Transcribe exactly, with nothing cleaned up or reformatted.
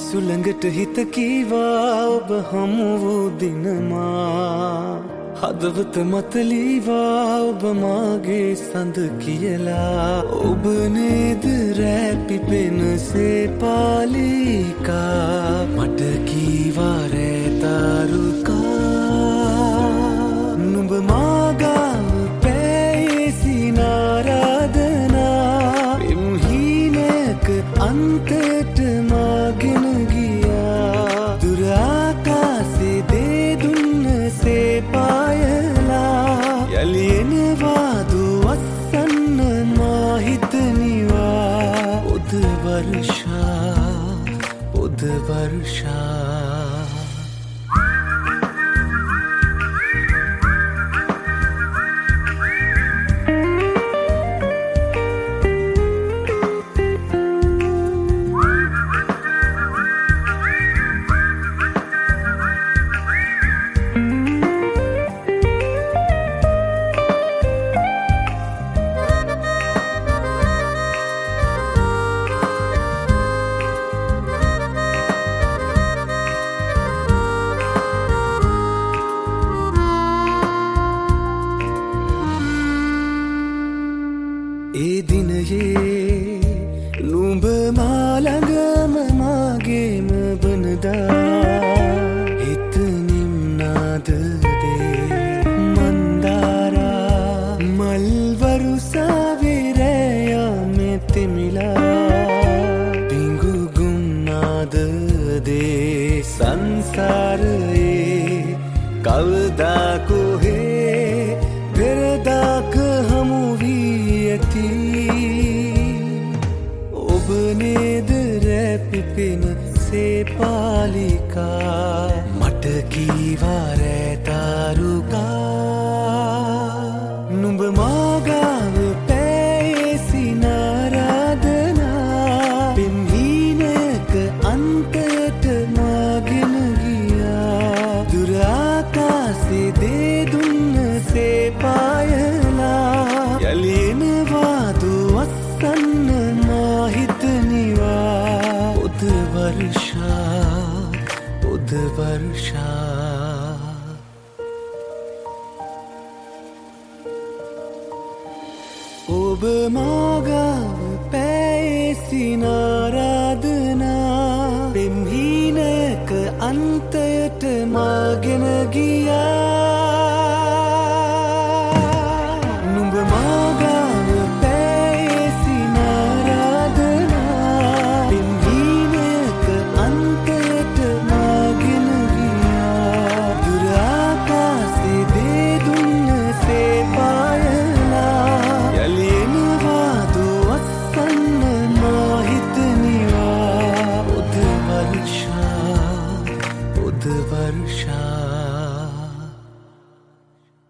සුළඟට හිත කීවා ඔබ හමු වූ දිනමා හදවත මත ලීවා ඔබ මාගේ සඳ කියලා ඔබ නේද රැ පිපෙනසේ පාලිකා මට කීවා රැ තාරුකා නුඹ මාගාව පැයසි නාරාධනා පෙම්හීනක අන්තයට මාගෙන ගියා දුර ආකාසේ දේ දුන්නසේ පායලා යලි එනවාදු අස්සන්න මා හිතනිවා පොද වර්ෂා පොද වර්ෂා ඒ දිනයේ නුඹ මා ළඟම මාගේම වනදා හිතනින් නාද දේ මන්දාරා මල් වරුසාවේ රැය තෙමිලා පිඟුගුම් නාද දේ සංසාරයේ කවදා කොහේ පෙරදාක හමු ඔබ නේද රැ පිපෙන සේ පාලිකා මට කීවා රැ තාරුකා නුඹ මාගාව පැයසි නාරාධනා පෙම්හීනක අන්තයට මාගෙන ගියා දුර ආකාසේ දේ දුන්නසේ පායලා යලි එනවාදු අස්සන්න මා හිතනිවා පොද වර්ෂා පොද වර්ෂා ඔබ මාගාව පැයසි නාරාධනා පෙම්හීනක අන්තයට මාගෙන ගියා